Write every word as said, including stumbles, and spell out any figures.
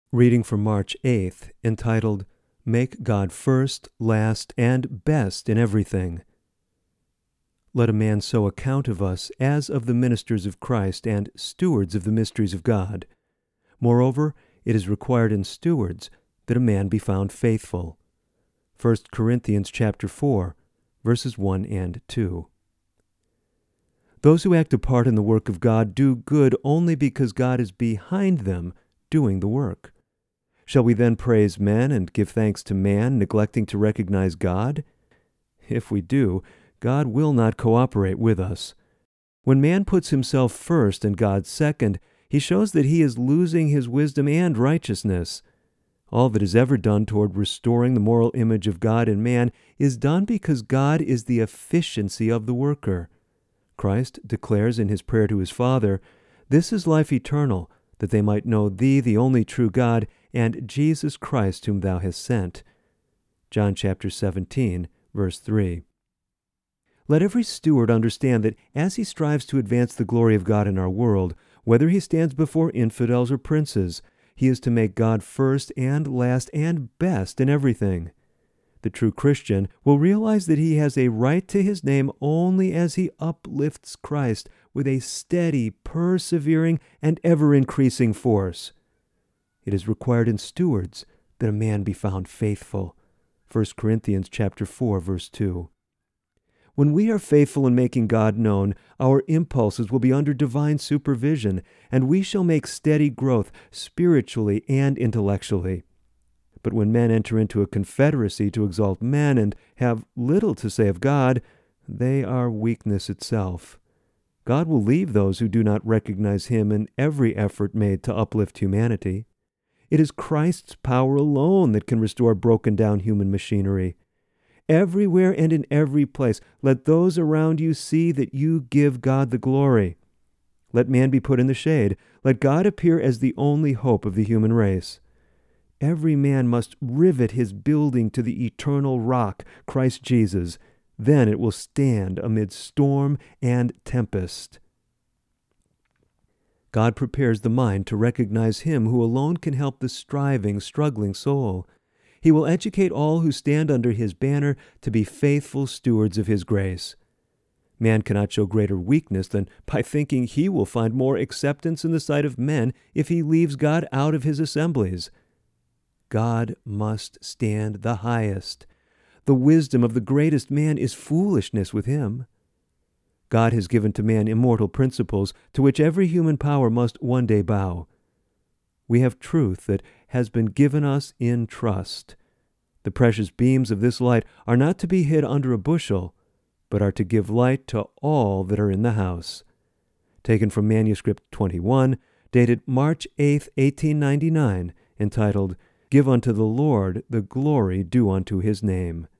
Reading from March eighth, entitled, Make God First, Last, and Best in Everything. Let a man so account of us as of the ministers of Christ and stewards of the mysteries of God. Moreover, it is required in stewards that a man be found faithful. First Corinthians chapter four, verses one and two. Those who act a part in the work of God do good only because God is behind them doing the work. Shall we then praise men and give thanks to man, neglecting to recognize God? If we do, God will not cooperate with us. When man puts himself first and God second, he shows that he is losing his wisdom and righteousness. All that is ever done toward restoring the moral image of God in man is done because God is the efficiency of the worker. Christ declares in his prayer to his Father, "This is life eternal, that they might know thee, the only true God, and Jesus Christ whom thou hast sent." John chapter seventeen, verse three. Let every steward understand that as he strives to advance the glory of God in our world, whether he stands before infidels or princes, he is to make God first and last and best in everything. The true Christian will realize that he has a right to his name only as he uplifts Christ with a steady, persevering, and ever-increasing force. It is required in stewards that a man be found faithful. First Corinthians chapter four, verse two. When we are faithful in making God known, our impulses will be under divine supervision, and we shall make steady growth spiritually and intellectually. But when men enter into a confederacy to exalt men and have little to say of God, they are weakness itself. God will leave those who do not recognize Him in every effort made to uplift humanity. It is Christ's power alone that can restore broken down human machinery. Everywhere and in every place, let those around you see that you give God the glory. Let man be put in the shade. Let God appear as the only hope of the human race. Every man must rivet his building to the eternal rock, Christ Jesus. Then it will stand amid storm and tempest. God prepares the mind to recognize Him who alone can help the striving, struggling soul. He will educate all who stand under His banner to be faithful stewards of His grace. Man cannot show greater weakness than by thinking he will find more acceptance in the sight of men if he leaves God out of His assemblies. God must stand the highest. The wisdom of the greatest man is foolishness with Him. God has given to man immortal principles to which every human power must one day bow. We have truth that has been given us in trust. The precious beams of this light are not to be hid under a bushel, but are to give light to all that are in the house. Taken from manuscript twenty-one, dated March eighth, eighteen ninety-nine, entitled, Give unto the Lord the glory due unto His name.